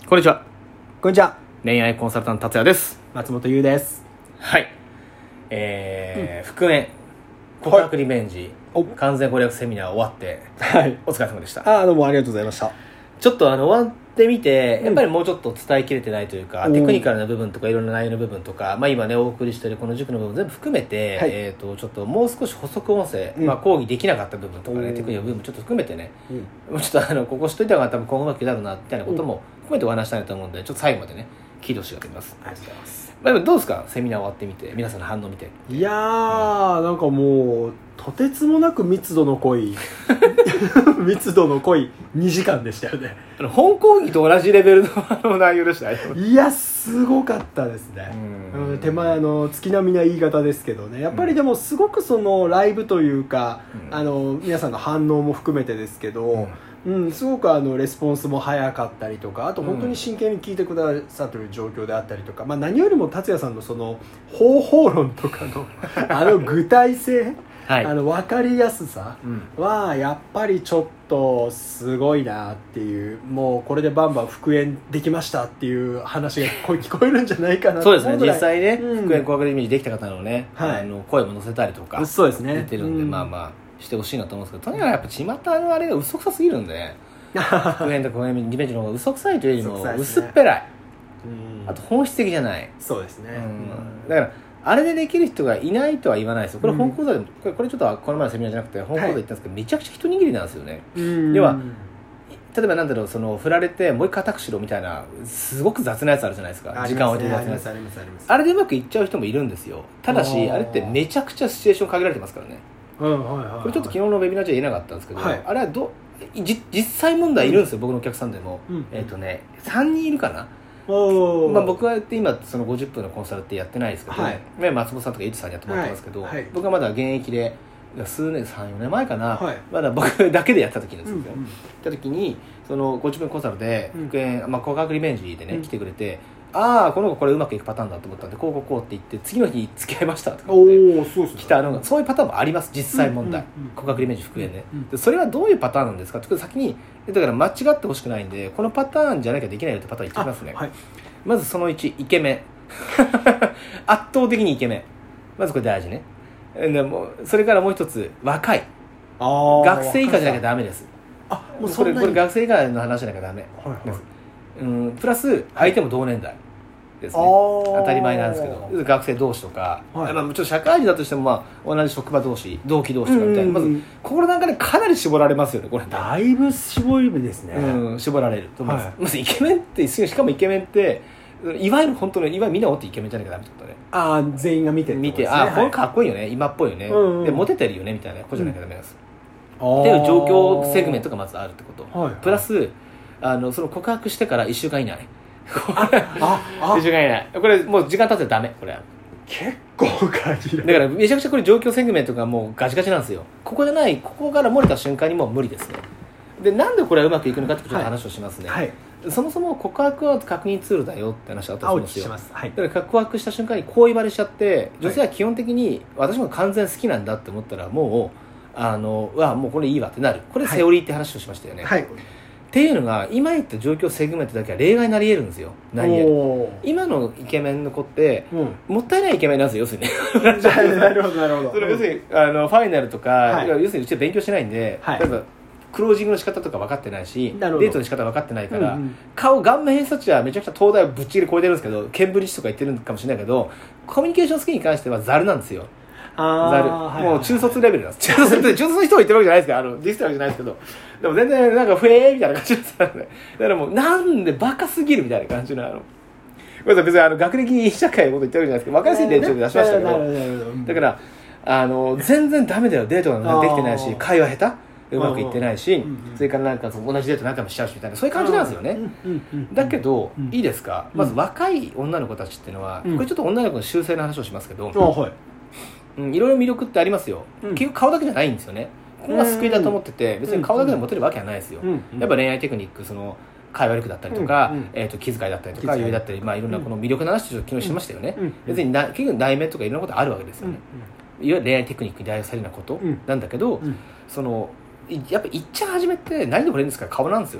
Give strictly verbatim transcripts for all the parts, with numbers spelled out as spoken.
こんにちは。 こんにちは。 恋愛コンサルタント達也です。 松本優です。 はい。えー、復縁告白リベンジ、 お完全攻略セミナー終わってはい。 お疲れ様でした。 あーどうもありがとうございました。 ちょっとあの終わってみて、 うんやっぱりもうちょっと伝えきれてないというか、 うんテクニカルな部分とかいろんな内容の部分とか、まあ今ねお送りしているこの塾の部分全部含めて、 はいえーとちょっともう少し補足音声、 うんまあ講義できなかった部分とかね、 うんテクニカルな部分もちょっと含めてね、 うん。 もうちょっとあのここしといた方が多分今後うまくいくだろうなみたいなことも含めてお話したいと思うんで、ちょっと最後までね聞いてほしいと思います。 ありがとうございます。 まあ、でもどうですか、セミナー終わってみて皆さんの反応見て。 いやー、なんかもうとてつもなく密度の濃い密度の濃いにじかんでしたよね。 あの本講義と同じレベルのあの内容でしたね。 いやすごかったですね。 うんうん手前あの月並みな言い方ですけどね、やっぱりでもすごくそのライブというか、 うんあの皆さんの反応も含めてですけど、うん、すごくあのレスポンスも早かったりとか、あと本当に真剣に聞いてくださっている状況であったりとか、まあ、何よりも達也さんのその方法論とかのあの具体性、 はい、 あの分かりやすさうんはやっぱりちょっとすごいなっていう、もうこれでバンバン復縁できましたっていう話がこう聞こえるんじゃないかなとそうですね、 思うぐらい。 実際ね、 うん復縁告白イメージできた方のね、 はいあの声も載せたりとかそうですね出てるんで、 うんまあまあしてほしいなと思うんですけど、とにかくやっぱ巷のあれが嘘くさすぎるんでね復縁とか復縁リベンジの方が嘘くさいというよりも嘘くさいですね薄っぺらい、 うんあと本質的じゃない、 そうですね、 うんだからあれでできる人がいないとは言わないですよ。これ本講座でも、これこれちょっとこの前のセミナーじゃなくて本講座で言ったんですけど、めちゃくちゃ一握りなんですよね。 うん要は例えばなんだろう、その振られてもう一回アタックしろみたいなすごく雑なやつあるじゃないですか。時間を置いてるやつのやつ、 ありますありますあれでうまくいっちゃう人もいるんですよ。ただしあーあれってめちゃくちゃシチュエーション限られてますからね。 うんはいはいはい、 これちょっと昨日のウェビナーじゃ言えなかったんですけど、 はいあれはどじ実際問題いるんですよ、僕のお客さんでも、 うんえっ、とねさんにんいるかな。 おーまあ、僕は今そのごじゅっぷんのコンサルってやってないですけど、 はいね松本さんとかエイトさんにやってもらってますけど、 はいはい僕はまだ現役で数年さんよねんまえかな、 はいまだ僕だけでやった時ですよ、 うんうんやった時にそのごじゅっぷんコンサルで復縁、まあ、告白リベンジでね、 うん来てくれて、ああこの子これうまくいくパターンだと思ったんでこうこうこうって言って次の日付き合いましたとかお言っておそうですね来たのが、そういうパターンもあります実際問題、 うんうんうん告白リベンジ復縁ね、 うんうんでそれはどういうパターンなんですかって先にだから間違ってほしくないんでこのパターンじゃなきゃできないよってパターン言ってきますね。 はいまずそのいち、イケメン圧倒的にイケメン、まずこれ大事ね。でもそれからもう一つ、若いあー学生以下じゃなきゃダメです。 あもうそこれんなにこれ学生以下の話じゃなきゃダメはいはいです。うんプラス相手も同年代ですね。 あー当たり前なんですけど、学生同士とか、 はいまあ、ちょっと社会人だとしても、まあ、同じ職場同士同期同士とかみたいな、 うんうんうんまずここの段階でかなり絞られますよねこれ。 だいぶ絞り目ですね、 うん、絞られると思います、 はいまずイケメンってしかもイケメンっていわゆる本当のいわゆるみんな思ってイケメンじゃなきゃダメってことね。 ああ全員が見てる見て、 ってことですねあこれかっこいいよね、今っぽいよね、 うんうんでモテてるよねみたいな子じゃなきゃダメなんです、 はいっていう状況セグメントがまずあるってこと、 はいはいプラスあのその告白してからいっしゅうかん以内ああいっしゅうかん以内これもう時間経ってダメこれ結構限るだからめちゃくちゃこれ状況セグメントがもうガチガチなんですよ。ここじゃない、ここから漏れた瞬間にもう無理ですね。でなんでこれはうまくいくのかってちょっと話をしますね、 はいそもそも告白は確認ツールだよって話だったあお聞と思うんですよ。 きしますはいだから告白した瞬間にこう言われちゃって女性は基本的に私も完全好きなんだって思ったらもうあのうわもうこれいいわってなる。これセオリーって話をしましたよね、 はいっていうのが今言った状況セグメントだけは例外になり得るんですよ。なり得る。 おー今のイケメンの子ってうんもったいないイケメンなんですよ要するになるほどなるほどそれ要するにあのファイナルとか、 はい要するにうちで勉強してないんで、 はい例えばクロージングの仕方とか分かってないしなるほどデートの仕方分かってないから、 うんうん顔顔面偏差値はめちゃくちゃ東大をぶっちぎり超えてるんですけどケンブリッジとか言ってるかもしれないけどコミュニケーションスキルに関してはザルなんですよ。 あザル、 はいもう中卒レベルなんです。中卒って中卒の人が言ってるわけじゃないですから、あのディスってるわけじゃないですけど、でも全然なんかフェーみたいな感じですからね。だからもうなんでバカすぎるみたいな感じのあの。ごめんなさい、別にあの学歴社会のこと言ってるわけじゃないですけど、分かりやすい例で出しましたけなるほど、 どなるほどだからあの全然ダメだよ、デートができてないしあー会話下手うまくいってないし、 うんうんそれからなんかその同じデート何回もしちゃうしみたいなそういう感じなんですよね。 うんうんうんだけど、 うんいいですか、 うんまず若い女の子たちっていうのは、 うんこれちょっと女の子の修正の話をしますけど、 あはいうん、いろいろ魅力ってありますよ、 うん結局顔だけじゃないんですよね。ここが救いだと思ってて、別に顔だけでモテるわけはないですよ、 うんうんやっぱ恋愛テクニックその会話力だったりとか、 うんうんえー、と気遣いだったりと気遣いか余裕だったり、まあ、いろんなこの魅力の話を昨日しましたよね、 うんうん別にな結局内面とかいろんなことあるわけですよね、いわゆる恋愛テクニックに代表されるようなことうんなんだけど、 うんそのいやっぱいっちゃん初めって何で惚れるんですか顔なんですよね。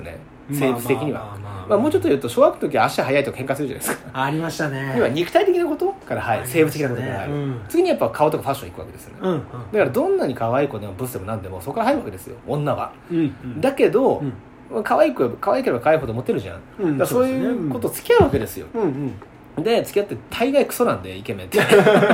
生物的には、 まあまあまあまあまあ、もうちょっと言うと小学校の時は足速いと喧嘩するじゃないですか。 ありましたね。 要は肉体的なことから入る、生物的なことから入る、 うん、 次にやっぱ顔とかファッションいくわけですよね、 うんうん、 だからどんなに可愛い子でもブスでも何でもそこから入るわけですよ女は、 うんうん、 だけど、 うん、 可愛い子可愛ければ可愛いほどモテるじゃん、 うん、 だからそういうこと付き合うわけですよ、うんうん、で付き合って大概クソなんでイケメンって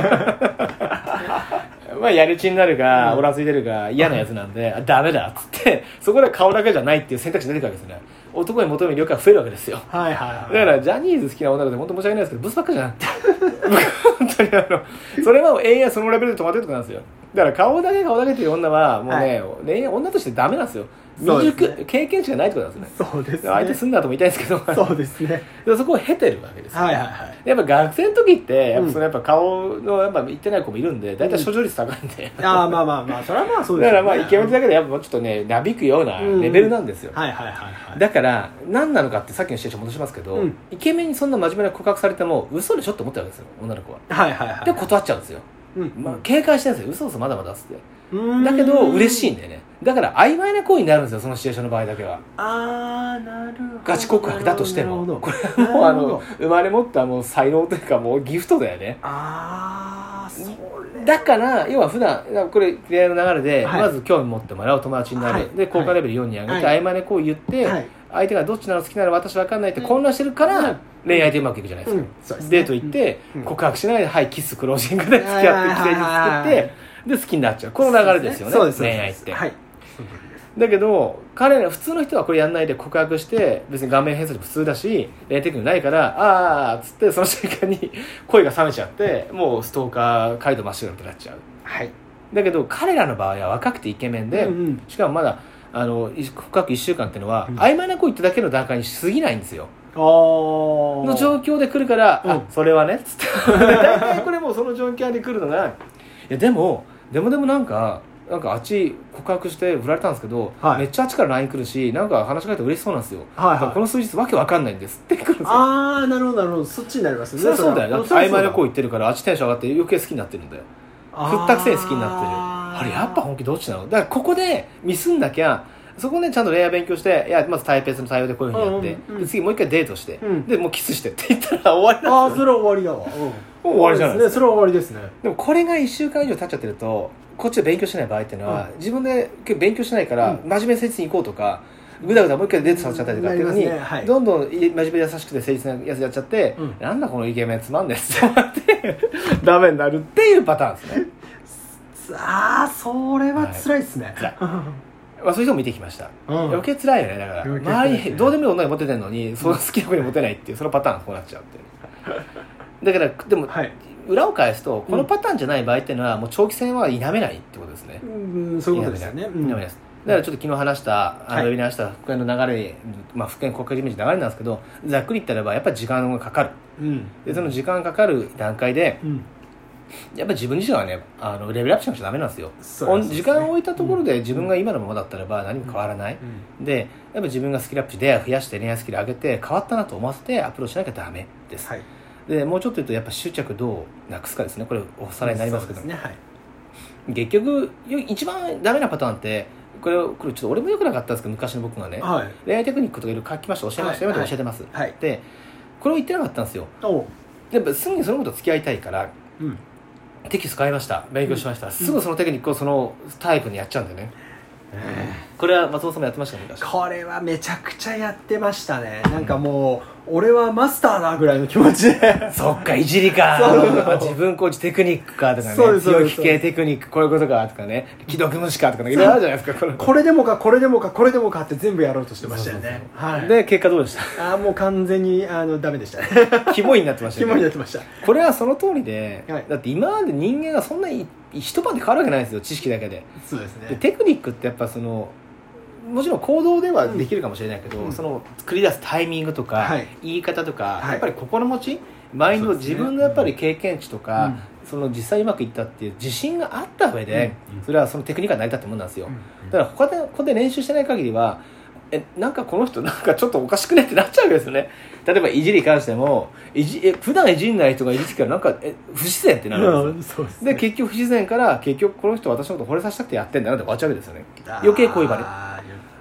まあやる気になるか、うん、オラついてるか嫌なやつなんで、うん、ダメだっつってそこで顔だけじゃないっていう選択肢が出てくるわけですね。男に求める量が増えるわけですよ、はいはいはい、だからジャニーズ好きな女の子で本当申し訳ないですけどブスばっかじゃん本当にあのそれは永遠そのレベルで止まってるとこなんですよ。だから顔だけ顔だけっていう女はもうね、はい、女としてダメなんですよ。未熟、ね、経験値がないってことなんですね。そうですね。相手すんなとも言いたいんですけど、そうですね。そこを経てるわけですよ、はいはいはい。やっぱ学生の時ってやっぱそのやっぱ顔のやっぱ言ってない子もいるんで、だいたい処女率高いんで、うん、ああまあまあまあそれはまあそうですよね。だからまあイケメンだけでやっぱちょっとねなびくようなレベルなんですよ、うん、はいはいはいはい。だから何なのかってさっきのシチュエーション戻しますけど、うん、イケメンにそんな真面目な告白されても嘘でしょって思ってるわけですよ女の子は。はいはいはい。で断っちゃうんですよ、うんまあ、警戒してるんですよ。嘘嘘まだまだっつって。だけど嬉しいんだよね。だから曖昧な行為になるんですよそのシチュエーションの場合だけは。あーなるほど。ガチ告白だとしてもこれはもうあの生まれ持ったもう才能というかもうギフトだよね。ああそれだから要は普段これ恋愛の流れで、はい、まず興味持ってもらう友達になる、はい、で効果レベルよんに上げて、はい、曖昧な行為言って、はい、相手がどっちなの好きなの私分かんないって混乱してるから、うん、恋愛でうまくいくじゃないですか、うんそうですね、デート行って、うん、告白しないではいキスクロージングで付き合って記念日作ってで好きになっちゃう。この流れですよね、そうですね、恋愛って、はい、だけど彼ら普通の人はこれやんないで告白して別に顔面偏差値普通だし恋愛テクニックないからあーっつってその瞬間に恋が冷めちゃってもうストーカー街道真っ白になっちゃう、はい、だけど彼らの場合は若くてイケメンで、うんうん、しかもまだあの告白いっしゅうかんっていうのは、うん、曖昧な恋ってだけの段階にし過ぎないんですよ。あの状況で来るから、うん、あそれはねっつって大体これもうその状況で来るのがいやでもでもでもなんかなんかあっち告白して振られたんですけど、はい、めっちゃあっちから ライン 来るしなんか話しかけて嬉しそうなんですよ、はいはい、この数日わけわかんないんですって来るんですよ。ああなるほどなるほど。そっちになりますね。そりゃそうだよ。だって曖昧な子言ってるからあっちテンション上がって余計好きになってるんだよ。振ったくせに好きになってる。あれやっぱ本気どっちなの。だからここでミスんなきゃそこでちゃんと恋愛勉強していやまずタイペースの対応でこういうふうにやって、うんうん、で次もう一回デートして、うん、でもうキスしてって言ったら終わりなんですよ。ああそれは終わりだわ、うん、もう終わりじゃないですか。それは終わりですね。でもこれがいっしゅうかん以上経っちゃってるとこっちで勉強しない場合っていうのは、うん、自分で勉強しないから、うん、真面目に誠実に行こうとかぐだぐだもう一回デートさせちゃったりとかっていうのに、ねはい、どんどん真面目で優しくて誠実なやつやっちゃって、うん、なんだこのイケメンつまんねえって思ってダメになるっていうパターンですね。ああそれは辛いですね、はいまあ、そういう人も見てきました、うん、余計辛いよね。だから周り、ね、どうでもいい女にモテてるのに、うん、その好きな子にモテないっていうそのパターンがこうなっちゃうっていうだからでも、はい、裏を返すとこのパターンじゃない場合っていうのはもう長期戦は否めないってことですね、うん、そういうことですよね。否めないです。だからちょっと昨日話したあのウェビナーした復縁の流れ、まあ、復縁国家イメージ流れなんですけどざっくり言ったらばやっぱり時間がかかる、うん、でその時間がかかる段階で、うんやっぱり自分自身はねあのレベルアップしなくちゃダメなんですよ。そうですね、時間を置いたところで自分が今のままだったらば何も変わらない、うん、でやっぱ自分がスキルアップして出会い増やして恋愛スキル上げて変わったなと思わせてアプローチしなきゃダメです、はい、でもうちょっと言うとやっぱ執着どうなくすかですね。これおさらいになりますけど、ねはい、結局一番ダメなパターンってこれこれちょっと俺も良くなかったんですけど昔の僕がね、はい、恋愛テクニックとかいろいろ書きました教えました、はい、教えてます、はい、でこれを言ってなかったんですよ。やっぱすぐにそのこと付き合いたいから、うんテキスト買いました勉強しました、うん、すぐそのテクニックをそのタイプにやっちゃうんだよね、うん、これは松本さんもやってましたね。これはめちゃくちゃやってましたね。なんかもう俺はマスターだぐらいの気持ちでそっかいじりか自分コーチテクニックかとかね強気系テクニックこういうことかとかね既読無視かとかねいろいろあるじゃないですか。これこれでもかこれでもかこれでもかって全部やろうとしてましたよね。で結果どうでしたあもう完全にあのダメでしたねキモいになってましたね。キモいになってました。これはその通りで、はい、だって今まで人間がそんなに一晩で変わるわけないんですよ知識だけで。そうですね。でテクニックってやっぱそのもちろん行動ではできるかもしれないけど、うん、その繰り出すタイミングとか、はい、言い方とか、はい、やっぱり心持ちマインド、ね、自分のやっぱり経験値とか、うん、その実際うまくいったっていう自信があった上で、うん、それはそのテクニックが成り立ってもんなんですよ、うん、だから他でここで練習してない限りはえなんかこの人なんかちょっとおかしくねってなっちゃうわけですよね。例えばいじりに関してもいじえ普段いじんない人がいじってからなんかえ不自然ってなるんですよ。 で, で結局不自然から結局この人私のこと惚れさせたくてやってんだなって終わっちゃうわけですよね。余計恋バレ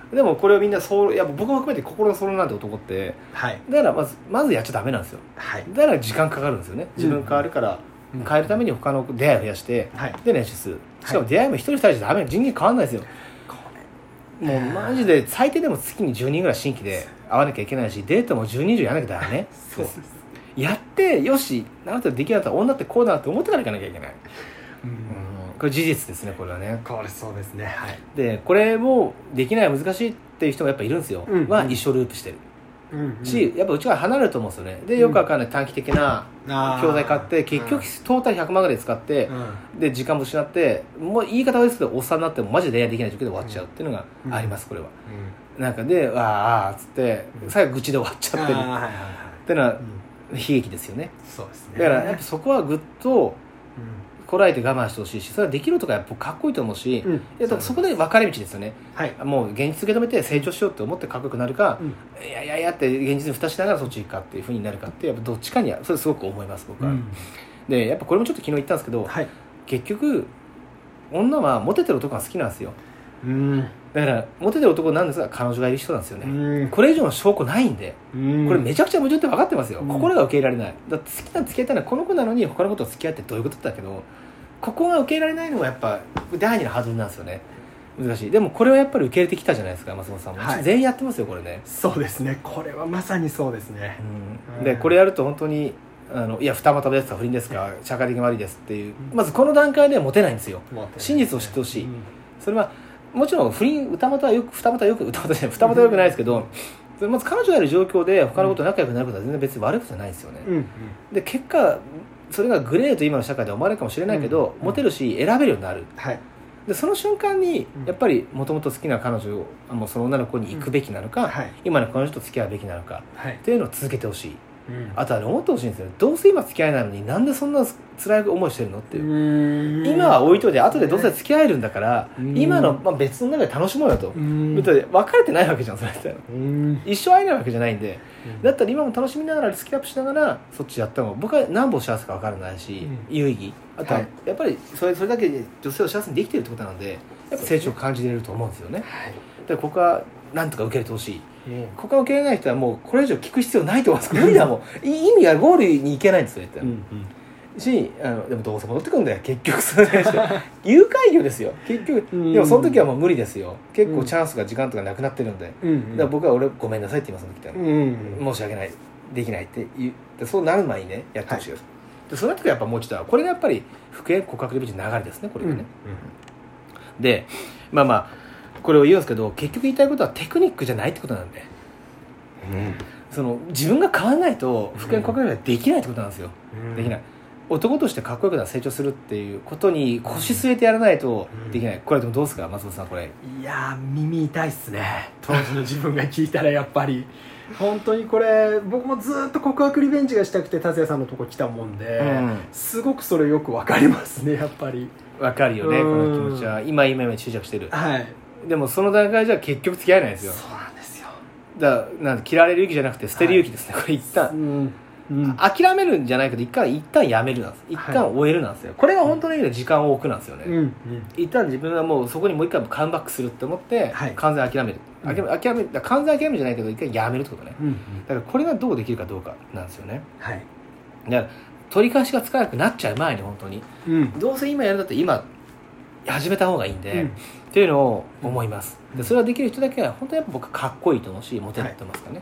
でもこれをみんなそう、いや僕も含めて心のソロなんて男って、 はい、 だからまずまずやっちゃダメなんですよ、 はい、 だから時間かかるんですよね。自分変わるから、うん、変えるために他の出会いを増やして、はい、で練習する。しかも出会いも一人二人じゃダメ、人間変わんないですよ。もうマジで最低でも月にじゅうにんぐらい新規で会わなきゃいけないし、デートもじゅうにん以上やらなきゃダメそうです。やってよし、あなたできなかったら女ってこうだなって思ってからいかなきゃいけない、うんうん、これ事実ですね。これはね、 これそうですね、はい、 でこれもできない難しいっていう人もやっぱいるんですよ、うんうん、は一生ループしてる、うんうん、しやっぱうちから離れると思うんですよね。でよくわかんない短期的な教材買って結局トータルひゃくまんぐらい使って、うん、で時間も失って、もう言い方はですけどおっさんになってもマジで恋愛できない状況で終わっちゃうっていうのがあります、これは、うん、なんかであーあーっつって最後愚痴で終わっちゃってるっていうのは悲劇ですよね。 そうですね。 だからやっぱそこはぐっとこらえて我慢してほしいし、それはできるとかやっぱかっこいいと思うし、うん、やっぱそこで分かれ道ですよね、はい、もう現実受け止めて成長しようって思ってかっこよくなるか、うん、いやいやいやって現実に蓋しながらそっち行くかっていうふうになるかって、やっぱどっちかにはそれすごく思います僕は、うん、でやっぱこれもちょっと昨日言ったんですけど、はい、結局女はモテてる男が好きなんですよ。うんだからモテてる男なんですが彼女がいる人なんですよね。うんこれ以上の証拠ないんで、うんこれめちゃくちゃ矛盾って分かってますよ、うん、心が受け入れられない。だって好きな付き合いたいのはこの子なのに他の子と付き合ってどういうことだけど、ここが受け入れられないのがやっぱ第二のハードルなんですよね。難しい。でもこれはやっぱり受け入れてきたじゃないですか松本さんも、はい、全員やってますよこれね。 そうですね、これはまさにそうですね、 うん、でこれやると本当にあのいや二股ですか不倫ですか社会的に悪いですっていう、まずこの段階ではモテないんですよ。真実を知ってほしい、うん、それはもちろん不倫二股はよく二股はよく二股じゃない二股はよくないですけど、うん、まず彼女がいる状況で他のこと仲良くなることは全然別に悪いことじゃないですよね、うんうん、で結果それがグレーと今の社会で思われるかもしれないけど、うん、モテるし選べるようになる、はい、でその瞬間にやっぱりもともと好きな彼女をもうその女の子に行くべきなのか、うんはい、今の彼女と付き合うべきなのか、はい、っていうのを続けてほしい、うん、あとは、ね、思ってほしいんですよ。どうせ今付き合いなのになんでそんな辛い思いしてるのっていう、う今は置いといて後でどうせ付き合えるんだから今の、まあ、別の中で楽しもうよと。別に別れてないわけじゃんそれって一生会えないわけじゃないんで、だったら今も楽しみながらスキルアップしながらそっちやった方が僕は何本幸せか分からないし、うん、有意義。あとはやっぱりそれ、それだけで女性を幸せにできてるってことなのでやっぱ成長を感じれると思うんですよね、はい、だからここはなんとか受け入れてほしい、うん、ここは受け入れない人はもうこれ以上聞く必要ないと思います。無理だもん意味がゴールに行けないんですよって、うんうん、しあのでもどうせ戻ってくるんだよ結局それ誘拐業ですよ結局、うん、でもその時はもう無理ですよ。結構チャンスが時間とかなくなってるんで、うん、だから僕は俺ごめんなさいって言いますその時は、うん、申し訳ないできないって言ってそうなる前にねやってほしいです、はい、でその時はやっぱもう一度これがやっぱり復縁告白で流れですねこれがね、うんうん、でまあまあこれを言うんですけど結局言いたいことはテクニックじゃないってことなんで、うん、その自分が変わらないと復縁告白ができないってことなんですよ、うん、できない。男としてかっこよくな成長するっていうことに腰据えてやらないとできない、うん、これでもどうですか松本さんこれ。 いや耳痛いっすね当時の自分が聞いたらやっぱり本当にこれ僕もずっと告白リベンジがしたくて達也さんのとこ来たもんで、うん、すごくそれよくわかりますねやっぱり。 わかるよね、うん、この気持ちは今今今執着してる、はい、でもその段階じゃ結局付き合えないですよ。 そうなんですよ。 だからなん嫌われる勇気じゃなくて捨てる勇気ですね、はい、これ一旦、うんうん、諦めるんじゃないけど一旦一旦やめるなんです一旦終えるなんですよ、はい、これが本当の意味で時間を置くなんですよね、うんうん、一旦自分はもうそこにもう一回カムバックするって思って、はい、完全諦める諦め諦めだ完全諦めるじゃないけど一回やめるってことね、うんうん、だからこれがどうできるかどうかなんですよね、はい、だから取り返しがつかなくなっちゃう前に本当に、うん、どうせ今やるんだったら今始めた方がいいんで、うん、っていうのを思います、うん、でそれができる人だけは本当にやっぱ僕はかっこいいと思うしモテると思いますかね、はい、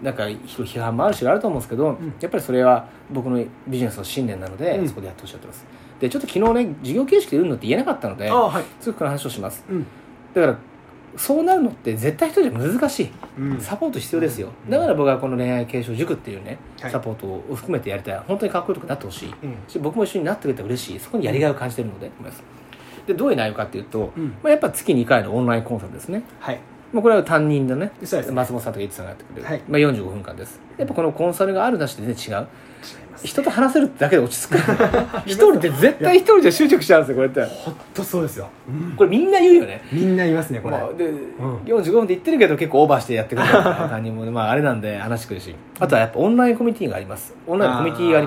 なんか批判もあるしあると思うんですけど、うん、やっぱりそれは僕のビジネスの信念なので、うん、そこでやってほしいと思います。でちょっと昨日ね授業形式で売るのって言えなかったので、はい、すぐこの話をします、うん、だからそうなるのって絶対一人じゃ難しい、うん、サポート必要ですよ、うん、だから僕はこの恋愛継承塾っていうね、はい、サポートを含めてやりたい。本当にかっこよくなってほしい、うん、し僕も一緒になってくれたら嬉しい。そこにやりがいを感じているので思います。でどういう内容かっていうと、うんまあ、やっぱ月にかいのオンラインコンサルですね、はい、まあ、これは担任のね松本さんとか伊藤さんがやってくれる、はい、まあ、よんじゅうごふんかんです。やっぱこのコンサルがあるなしで全然違う。人と話せるだけで落ち着く一人って絶対一人じゃ執着しちゃうんですよこれって。 本当そうですよ、うん、 これみんな言うよね。 みんな言いますねこれ、まあ、で、 うん、よんじゅうごふんで言ってるけど結構オーバーしてやってくれる担任も、まあ、あれなんで話してくるし、あとはやっぱオンラインコミュニティがあります。オンラインのコミュニティがあります。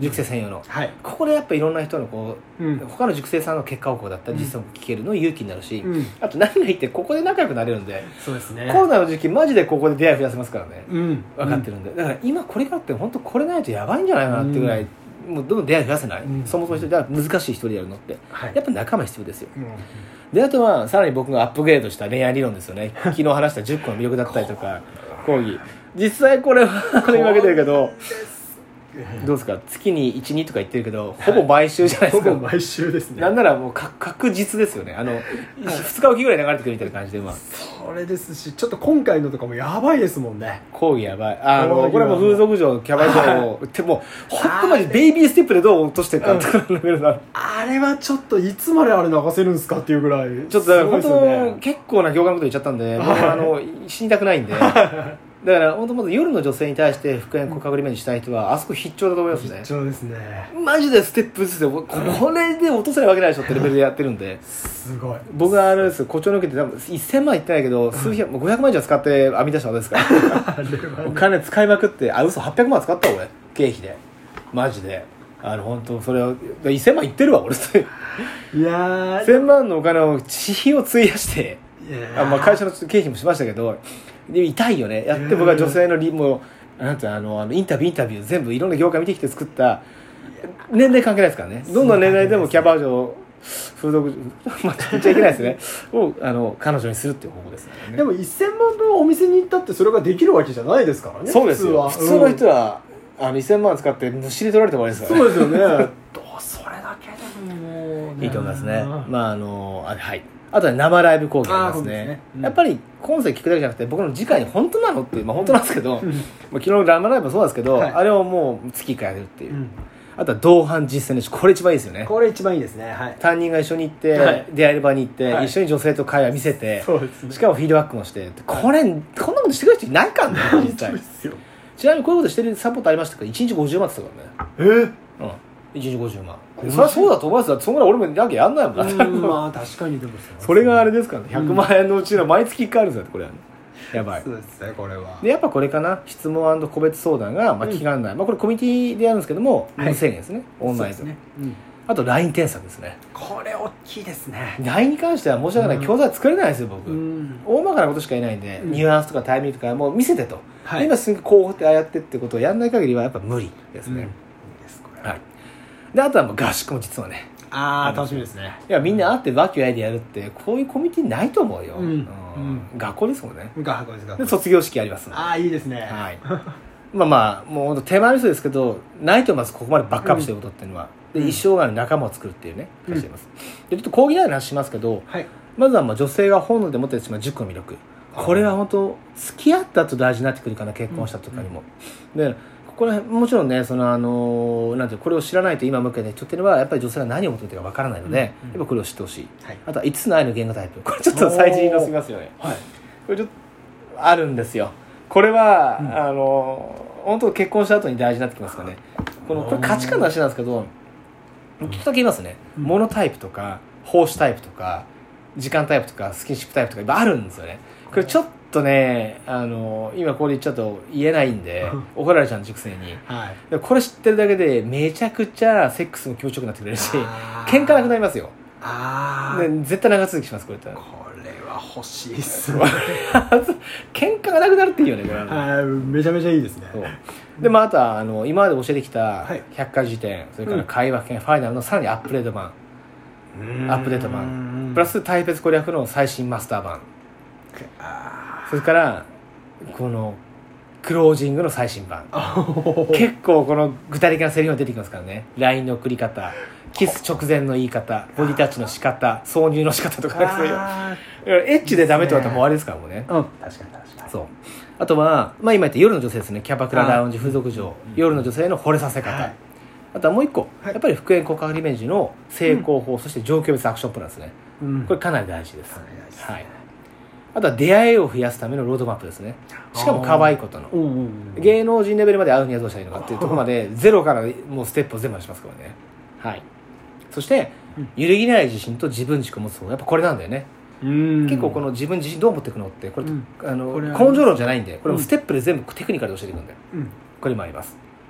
熟成専用の、 はい、 ここでやっぱいろんな人のこう、 うん、 他の熟成さんの結果報告だったり実践を聞けるの勇気になるし、 うん、 あと何がいいってここで仲良くなれるんで、 そうですね、 コロナの時期マジでここで出会い増やせますからね、 うん、 分かってるんで、だから今これからって本当これないとやばいんじゃないかなってぐらい、うん、もうどんどん出会い増やせない、うん、そもそも一人では難しい一人でやるのって、はい、やっぱ仲間必要ですよ、うん、であとはさらに僕がアップグレードした恋愛理論ですよね昨日話したじゅっこの魅力だったりとか講義、実際これは言い訳てるけどどうですか、月にいち、にとか言ってるけど、ほぼ毎週じゃないですか。 ほぼ毎週ですね。 なんならもうか確実ですよね。あの、ふつかおきぐらい流れてくるみたいな感じで、まあ。 それですし、ちょっと今回のとかもやばいですもんね。 講義やばい。あの、これも風俗嬢、キャバ嬢を、でも、ほんとマジベイビーステップでどう落としてるかってレベルな。 あれはちょっといつまであれ流せるんですかっていうぐらい。 ちょっとだから本当、結構な業界のこと言っちゃったんで、もうあの、死にたくないんで。だから本当まず夜の女性に対して復縁告白リベンジしたい人はあそこ必聴だと思いますね。 必聴ですね。 マジでステップずつでこれで落とせないわけないでしょってレベルでやってるんで、 すごい。 僕はあれです誇張抜けて多分せんまんいってないけど数百、うん、ごひゃくまん以上使って編み出したわけですからお金使いまくって、あ嘘はっぴゃくまん使った俺経費でマジであの本当それをせんまんいってるわ俺いやーせんまんのお金を私費を費やしてあ、まあ、会社の経費もしましたけどで痛いよね。やって僕は女性のリもなんてあのあのインタビューインタビュー全部いろんな業界見てきて作った年齢関係ないですからね。どんな年齢でもキャバ嬢風俗まあ言っちゃいけないですねをあの彼女にするっていう方法ですね。 でもせんまんぶんお店に行ったってそれができるわけじゃないですからね。 そうですよ。普通の人は、うん、あのせんまん使ってむしり取られて終わりですからね。 そうですよねどうそれだけでも、ね、 いいと思いますね。まああのあはいあとは生ライブ講義ありますね。あ、ね、うん、やっぱり音声聞くだけじゃなくて僕の次回に本当なのっていう、まあ、本当なんですけど、うん、まあ、昨日の生ライブもそうなんですけど、はい、あれをもう月いっかいやるっていう、うん、あとは同伴実践練習、これ一番いいですよね。 これ一番いいですね、はい、 担任が一緒に行って、はい、出会える場に行って、はい、一緒に女性と会話見せて、そうですね、しかもフィードバックもしてこれこんなことしてくれる人いないかんね実際ちなみにこういうことしてるサポートありましたけどいちにちごじゅうまんって言ったからね。えー、うんいちにちごじゅうまん。そりゃそうだと思いますよ。そんぐらい俺もなきゃやんないもんな。 まあ確かにでもそれがあれですからね。ひゃくまんえんのうちの毎月いっかいあるんですよこれは、ね、やばい。 そうですねこれは。 でやっぱこれかな、質問&個別相談がまあ期間内、うん、まあこれコミュニティでやるんですけども、はい、無制限ですね。オンラインで、ね、うん、あと ライン 添削ですね。 これ大きいですね。 ライン に関しては申し訳ない、うん、教材作れないですよ僕、うん、大まかなことしかいないんで、うん、ニュアンスとかタイミングとかもう見せてと、はい、今すぐこうやってああやってってことをやらない限りはやっぱ無理ですね、うん、いいですこれは。はい。であとはもう合宿も実はね、 ああ楽しみですね。 いやみんな会ってバキュアイでやるってこういうコミュニティないと思うよ、うんうん、学校ですもんね。 学校です学校で卒業式やりますので。 ああいいですね。 はいまあまあもう本当手前の人ですけどないとまずここまでバックアップしてることっていうのは、うん、で一生涯の仲間を作るっていうね感じています、うん、でちょっと講義内の話しますけど、はい、まずはまあ女性が本能で持ってしまうじゅっこの魅力、これは本当付き合ったと大事になってくるかな、結婚したとかにも、うんうん、でこれもちろんねそのあのなんていうこれを知らないと今向けて人っていうのはやっぱり女性が何を求めてるかわからないので、うんうん、やっぱこれを知ってほしい、はい、あとはいつつの愛の言語タイプ、これちょっと最近のすぎますよね、はい、これちょっとあるんですよこれは、うん、あの本当結婚した後に大事になってきますかね。このこれ価値観の話なんですけどちょっとだけ言いますね、うん、モノタイプとか奉仕タイプとか時間タイプとかスキンシップタイプとかあるんですよね。これちょっとねあの今これ言っちゃうと言えないんで怒られちゃうん熟成に、はい、これ知ってるだけでめちゃくちゃセックスも気持ちよくなってくれるし喧嘩なくなりますよ。あで絶対長続きしますこれって。これは欲しいっすね喧嘩がなくなるっていいよねこれは。 めちゃめちゃいいですね。 でまあ、あとはあの今まで教えてきたひゃっかい辞典、それから会話編、うん、ファイナルのさらにアップデート版、アップデート版プラスタイペツ攻略の最新マスター版、それからこのクロージングの最新版結構この具体的なセリフが出てきますからね。 ライン の送り方、キス直前の言い方、ボディタッチの仕方、挿入の仕方とかそういうエッチでダメって言われたらもう終わりですからもうね、うん、確かに確かに。そうあとは、まあ、今言った夜の女性ですね。キャバクラ、ラウンジ、風俗嬢、夜の女性の惚れさせ方、はい、あとはもう一個、はい、やっぱり復縁告白リベンジの成功法、うん、そして状況別アクションプランですね、うん、これかなり大事です、はい、あとは出会いを増やすためのロードマップですね。しかも可愛いことの芸能人レベルまで会うにはどうしたらいいのかっていうところまでゼロからもうステップを全部しますからね。はい。そして揺るぎない自信と自分軸を持つ方、やっぱこれなんだよね。うん結構この自分自身どう持っていくのってこれ、うん、あのこれ根性論じゃないんで、これもステップで全部テクニカルで教えていくんで、うん、これもあります。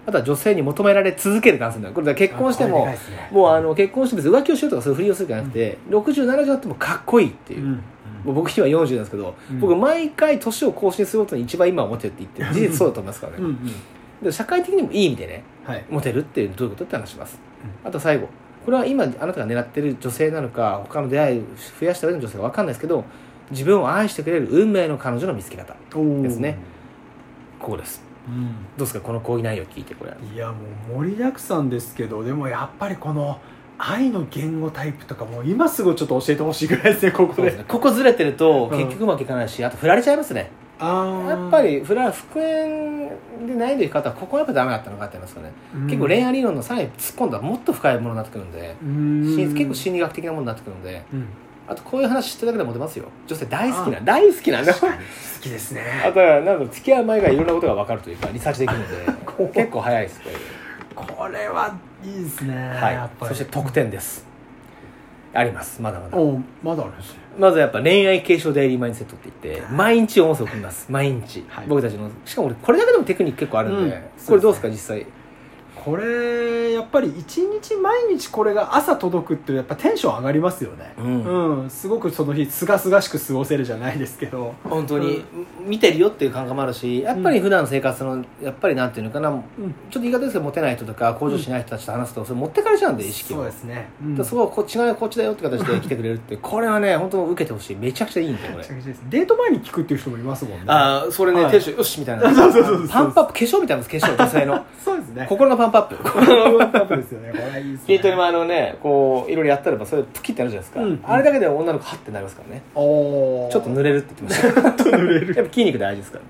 あとは女性に求められ続ける男性なの。これだから結婚しても、 ね、 もうあの結婚して別に浮気をしようとかそういうふりをするんじゃなくて、うん、ろくじゅうななじゅうあってもかっこいいっていう、うん、もう僕今よんじゅうなんですけど、うん、僕毎回年を更新することに一番今思ってるって言って事実そうだと思いますからね。うん、うん、で社会的にもいい意味でね、はい、モテるっていうどういうことって話します、うん、あと最後、これは今あなたが狙ってる女性なのか他の出会いを増やした上の女性か分かんないですけど、自分を愛してくれる運命の彼女の見つけ方ですね。ここです、うん、どうですかこの講義内容聞いて。これいやもう盛りだくさんですけど、でもやっぱりこの愛の言語タイプとかも今すぐちょっと教えてほしいぐらいですね。ここ で, で、ね、 ここずれてると結局うまくいかないし、うん、あと振られちゃいますね。あやっぱり振ら復縁で悩んでいる方はここはやっぱダメだったのかって言いますかね、うん、結構恋愛理論のさらに突っ込んだもっと深いものになってくるんで、うん結構心理学的なものになってくるので、うん、あとこういう話知ってるだけでモテますよ。女性大好きな大好きなんだ。 好きですね。 あとはなんか付き合う前がいろんなことが分かるというかリサーチできるので結構早いです。これこれはいいですね。 はい。 やっぱりそして得点です。あります。まだまだ。 おまだあるんですね。 まずやっぱ恋愛継承デイリーマインドセットって言って毎日音声を送ります。毎日、はい、僕たちのしかも俺これだけでもテクニック結構あるんで、うん、これどうですか実際。 これやっぱり一日毎日これが朝届くってやっぱテンション上がりますよね、うんうん、すごくその日すがすがしく過ごせるじゃないですけど本当に、うん、見てるよっていう感覚もあるし、やっぱり普段の生活のやっぱりなんていうのかな、うん、ちょっと言い方ですけどモテない人とか向上しない人たちと話すとそれ持ってかれちゃうんで意識を。 そうですね、 うん、だそこはこっち側こっちだよって形で来てくれるってこれはね本当受けてほしい。めちゃくちゃいいんでこれデート前に聞くっていう人もいますもんね。 ああそれね、はい、テンションよしみたいなそうそうそうそうパンプアップ化粧みたいな化粧女性のそうですね心のパンプアップですよね。これはいいですね。 筋トレもあのねこういろいろやったらばそれプキってなるじゃないですか、うんうん、あれだけで女の子ハッてなりますからね。おちょっと濡れるって言ってました。ちょっと濡れるやっぱ筋肉大事ですから。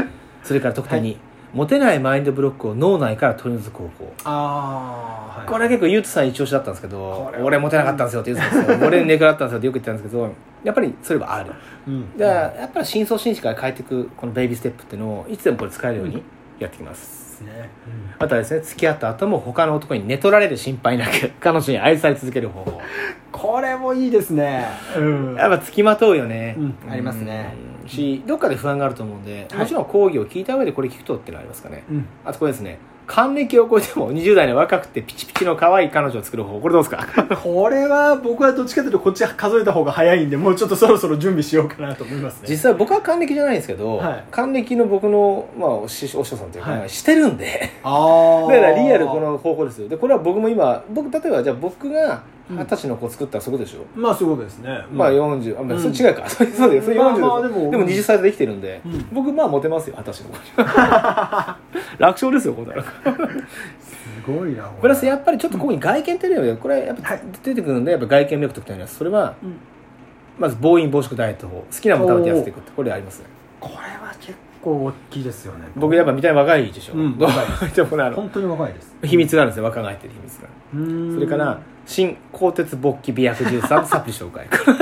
それから特典に、はい、モテないマインドブロックを脳内から取り除く方法。あ、はい、これは結構ゆうとさん一押しだったんですけど俺モテなかったんですよって言うんですよ俺ネクラだったんですよってよく言ってたんですけどやっぱりそれはある、うん、だからやっぱり深層心理から変えていくこのベイビーステップっていうのをいつでもこれ使えるようにやってきます、うんねうん、あとはですね付き合った後も他の男に寝取られる心配なく彼女に愛され続ける方法。 これもいいですね、 うん、やっぱ付きまとうよね、 うん、ありますね、 うん、しどっかで不安があると思うんで、はい、もちろん講義を聞いた上でこれ聞くとっていうのはありますかね、うん、あとこれですね還暦を超えてもにじゅう代の若くてピチピチの可愛い彼女を作る方法。これどうですか。 これは僕はどっちかというとこっち数えた方が早いんでもうちょっとそろそろ準備しようかなと思いますね。 実際僕は還暦じゃないんですけど、はい、還暦の僕の、まあ、お師匠さんというか、はい、してるんであだからリアルこの方法ですよ。でこれは僕も今僕例えばじゃあ僕が二十歳の子作ったらそういうことでしょ、 うん、まあそういうことですね、 うん、まあよんじゅうあ、まあ、それ違うか、うん、そうです、まあまあ、でもでもにじゅっさいで生きてるんで、うん、僕まあモテますよ二十歳の子楽勝ですよこんなのすごいな。 プラスやっぱりちょっとここに外見っていうのはこれやっぱ出てくるんでやっぱ外見力ときたいなそれは、うん、まず暴飲暴食ダイエット法好きなもの食べて痩せていくってこれありますね。 これは結構大きいですよね。 僕やっぱ見た目若いでしょ、うん、若いです本当に若いです。 秘密があるんですよ若返ってる秘密が。うんそれから新鋼鉄勃起美薬じゅうさんサプリ紹介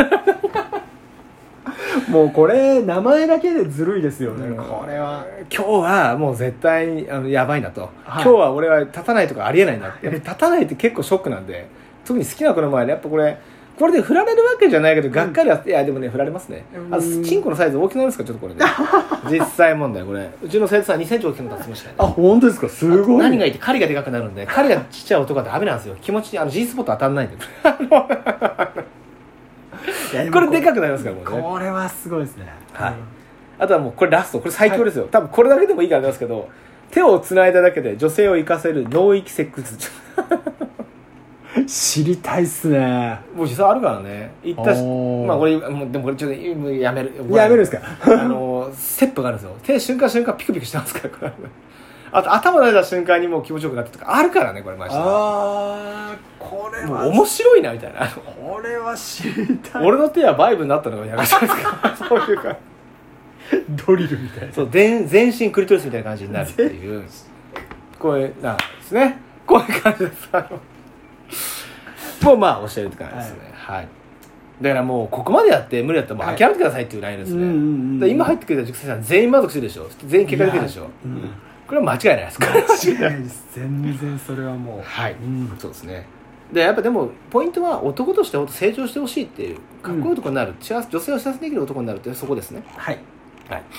もうこれ名前だけでずるいですよね、うん、これは今日はもう絶対にあのやばいなと、はい、今日は俺は立たないとかありえないなってやっぱ立たないって結構ショックなんで特に好きな子の前でやっぱこれこれで振られるわけじゃないけどがっかりは、うん、いやでもね振られますね。あチンコのサイズ大きくなりますかちょっとこれで実際問題これうちの生徒さんにセンチ大きくなってましたね。 あ本当ですか。すごい。 何がいいって狩りがでかくなるんで狩りがちっちゃい男はダメなんですよ。気持ちあの G スポット当たんないんでこれでかくなりますからもうね。 これはすごいですね、 はい、あとはもうこれラストこれ最強ですよ、はい、多分これだけでもいいからなんですけど手をつないだだけで女性を生かせる脳域セックス知りたいっすね。 もう実際あるからね言ったしまあこれもうでもこれちょっとやめるやめるんですかあのステップがあるんですよ。手瞬間瞬間ピクピクしてますからこれあと頭出した瞬間にもう気持ちよくなってとかあるからねこれマジで。ああこれは面白いなみたいなこれは知りたい。 俺の手はバイブになったのがやめちゃうんですかそういうかドリルみたいなそう全全身クリトリスみたいな感じになるっていうこれなんですね。こういう感じですあのもうまあ教えるって感じですね、はい、はい、だからもうここまでやって無理だったらもう諦めてくださいっていうラインですね、はい、うんうんうん、だ今入ってくれた塾生さん全員満足してるでしょ。全員結果出てるでしょ、うん、これは間違いないですか。 間違いないです全然それはもうはい、うん、そうですね。でやっぱでもポイントは男として成長してほしいっていうかっこいい男になる、うん、女性を幸せにできる男になるってそこですね。 はい、 はい、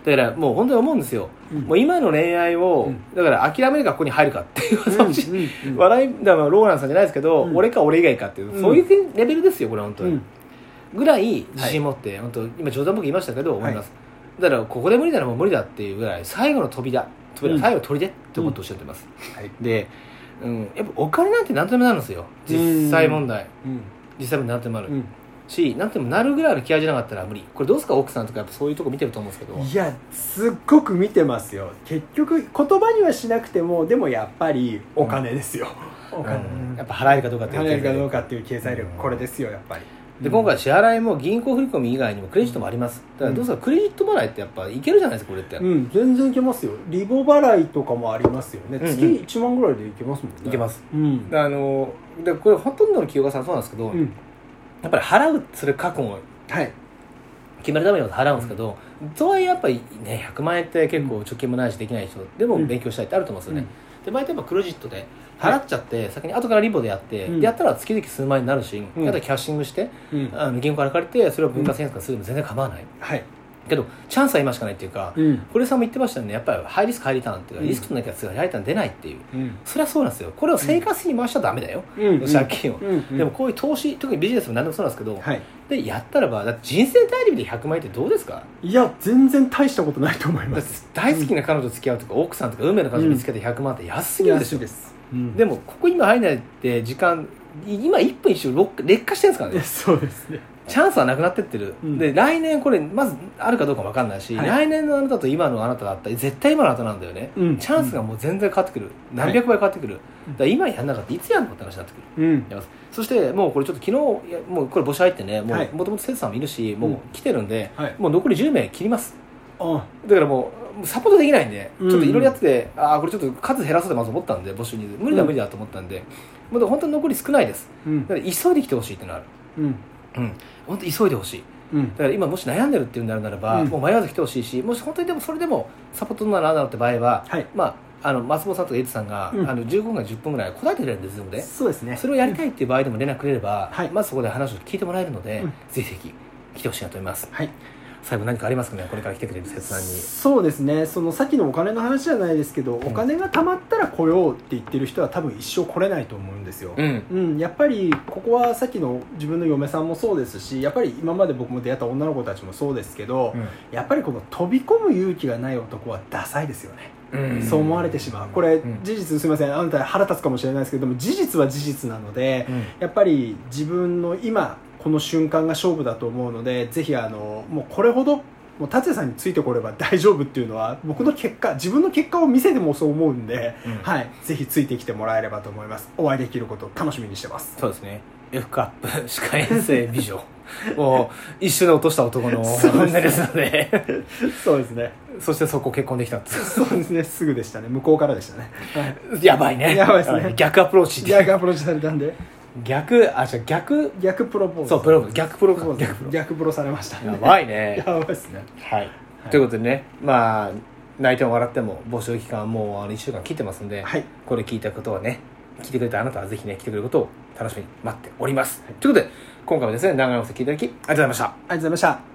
だからもう本当に思うんですよ、 うん、 もう今の恋愛を、うん、だから諦める学校に入るかっていう話、うんうんうん、笑いだからローランさんじゃないですけど、うん、俺か俺以外かっていう、うん、そういうレベルですよこれ本当に、うん、ぐらい自信持って、はい、本当今冗談僕言いましたけど思います、はい、だからここで無理ならもう無理だっていうぐらい最後の扉扉、うん、最後の砦って思っておっしゃってます、うんはい、で、うん、やっぱお金なんて何とでもなるんですよ実際問題、うん、実際問題何とでもなる、うんし、なんてもなるぐらいの気合いじゃなかったら無理。これどうですか奥さんとかやっぱそういうとこ見てると思うんですけど。 いやすっごく見てますよ。結局言葉にはしなくてもでもやっぱりお金ですよ、うん、お金、 うん、やっぱ払えるかどうかっていう払えるかどうかっていう経済力、うん、これですよやっぱり。 で今回支払いも銀行振込以外にもクレジットもあります。だからどうですか、クレジット払いってやっぱいけるじゃないですかこれって。 うん全然いけますよ。リボ払いとかもありますよね、うんうん、月いちまんぐらいでいけますもんね。 いけます、 うん、 あのでこれほとんどの企業家さんそうなんですけど、うんやっぱり払うそれ覚悟を決めるためには払うんですけど、うん、とはいえやっぱりねひゃくまんえんって結構貯金もないしできない人でも勉強したいってあると思うんですよね、うん、で毎回やっぱクレジットで払っちゃって、はい、先に後からリボでやって、うん、でやったら月々数万円になるし、うん、あとはキャッシングして、うん、あの銀行から借りてそれを分割返済するのも全然構わない、うんはいけどチャンスは今しかないっていうか、うん、堀さんも言ってましたよねやっぱりハイリスクハイリターンっていうか、うん、リスクのないやつがハイリターン出ないっていう、うん、それはそうなんですよ。これを生活費に回しちゃダメだよ、うん、借金を、うん、でもこういう投資特にビジネスも何でもそうなんですけど、はい、でやったらばだって人生代理日でひゃくまん円ってどうですか。 いや全然大したことないと思います。 だって大好きな彼女と付き合うとか、うん、奥さんとか運命の彼女見つけてひゃくまんって安すぎるでしょ、 うん、安いです、うん、 でもここ今入んないって時間今いっぷん一瞬劣化してるんですからね。 そうですね。 チャンスはなくなってってる、うん、で来年これまずあるかどうか分かんないし、はい、来年のあなたと今のあなただったら絶対今のあなたなんだよね、うん、チャンスがもう全然変わってくる、うん、何百倍変わってくる、はい、だから今やんなかったらいつやるのって話になってくる、うん、そしてもうこれちょっと昨日もうこれ募集入ってねもともと生徒さんもいるしもう来てるんで、はい、もう残りじゅうめい切ります、ああだからもうサポートできないんで、うん、ちょっといろいろやっててああこれちょっと数減らそうとまず思ったんで募集に無理だ無理だと思ったんで、うん、もう本当に残り少ないです、うん、だから急いで来てほしいっていうのがある、うんうん、本当に急いでほしい、うん、だから今もし悩んでるっていうんであるならば、うん、もう迷わず来てほしいしもし本当にでもそれでもサポートならなんだろうって場合は、はいまあ、あの松本さんとかエイトさんが、うん、あのじゅうごふんかじゅっぷんぐらい答えてくれるんですのでそうですねそれをやりたいっていう場合でも連絡くれれば、うん、まずそこで話を聞いてもらえるので、うん、ぜひぜひ来てほしいなと思います、はい最後何かありますかねこれから来てくれる切断に。 そうですねそのさっきのお金の話じゃないですけど、うん、お金が貯まったら来ようって言ってる人は多分一生来れないと思うんですよ、うんうん、やっぱりここはさっきの自分の嫁さんもそうですしやっぱり今まで僕も出会った女の子たちもそうですけど、うん、やっぱりこの飛び込む勇気がない男はダサいですよね、うん、そう思われてしまうこれ、うん、事実すみませんあなた腹立つかもしれないですけども事実は事実なので、うん、やっぱり自分の今この瞬間が勝負だと思うのでぜひあのもうこれほどもう達也さんについてこれば大丈夫っていうのは僕の結果自分の結果を見せてもそう思うんで、うんはい、ぜひついてきてもらえればと思います。お会いできることを楽しみにしてます。 そうですね F カップ歯科衛生美女もう一瞬で落とした男の本音ですのでそうですねそしてそこ結婚できたってそうですねすぐでしたね向こうからでしたね、 はい、やばいねやばいですね逆アプローチ逆アプローチされたんで逆あじゃ逆逆プロポーズそうプロ逆プロ逆プロ逆プロされましたねやばいねやばいですねはい、はい、ということでねまあ泣いても笑っても募集期間もうあのいっしゅうかん切ってますんで、はい、これ聞いたことはね聞いてくれたあなたはぜひね来てくれることを楽しみに待っております、はい、ということで今回はですね長野をお聞きいただきありがとうございましたありがとうございました。